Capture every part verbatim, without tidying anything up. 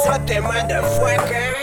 сотый, motherfucker.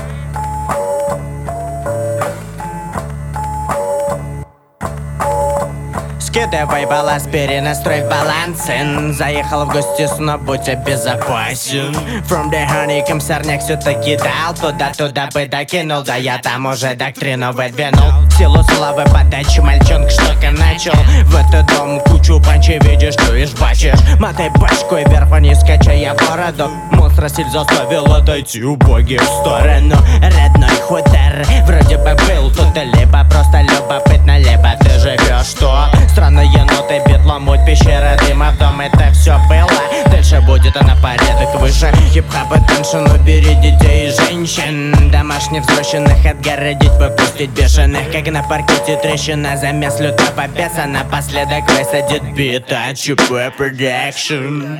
Скидывай баланс, перенастрой баланс. Заехал в гости, снова будь безопасен. From the honeycomb, сорняк все-таки дал. Туда-туда бы докинул, да я там уже доктрину выдвинул. Силу славы подачи, мальчонка что-то начал. В этот дом кучу панчей видишь, чуешь, бачишь. Мотай башкой вверх вниз, качая бороду. Монстра стиль заставил отойти убогий в сторону. Родной хутор, вроде бы был тут, либо просто любопытно, либо ты живешь, что? Странные ноты, бедломут, пещера дыма, в дом это все было. Дальше будет она порядок выше. Хип-хоп и теншн, убери детей и женщин. Домашних взросленных отгородить, выпустить бешеных. Как на паркете трещина, замес лютого беса. Напоследок высадит бит от ЧП Production.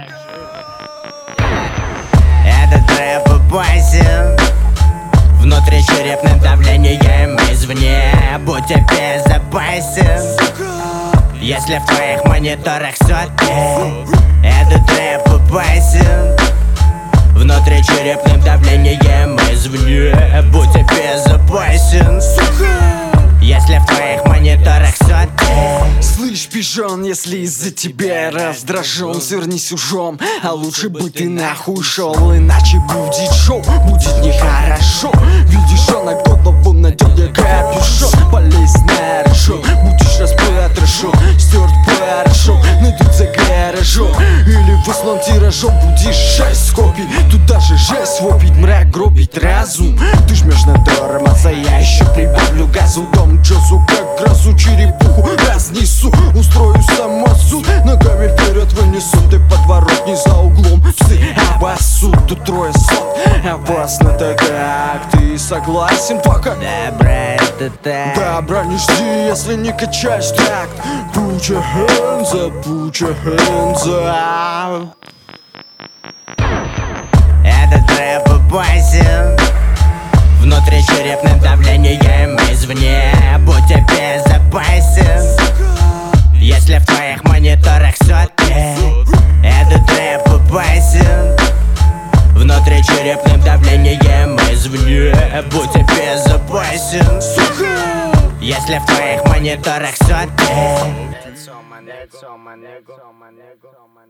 Этот рэп опасен. Внутричерепным давлением извне. Будь безопасен. Если в твоих мониторах соты, этот рэп опасен. Внутричерепным давлением извне. Будь безопасен. Если в твоих мониторах соты. Слышь, пижон, если из-за тебя раздражен, свернись ужом, а лучше бы ты нахуй шел. Иначе будет шоу, будет нехорошо. Видишь, он на голову надел капюшон. Полезная решен, будешь распотрошен. Стерт порошок, найдут за гаражом. Или выслан тиражом, будешь шесть копий. Тут даже жесть вопить, мрак гробить разум. Ты жмешь на тормоза, я еще прибавлю газу. Дом Джозу как грозу, черепуху разнесу. Устрою самосуд, ногами вперед вынесу. Ты подворотни за углом, псы обоссут. Тут трое сот, опасно-то как. Ты согласен пока? Добра это так. Добра не жди, если не качаешь так. Put your hands up, put your hands up. Этот рэп опасен. Внутричерепным давлением извне. Будь безопасен. Если в твоих мониторах соты, этот рэп опасен. Внутричерепным давлением извне. Будь безопасен. Если в твоих мониторах соты.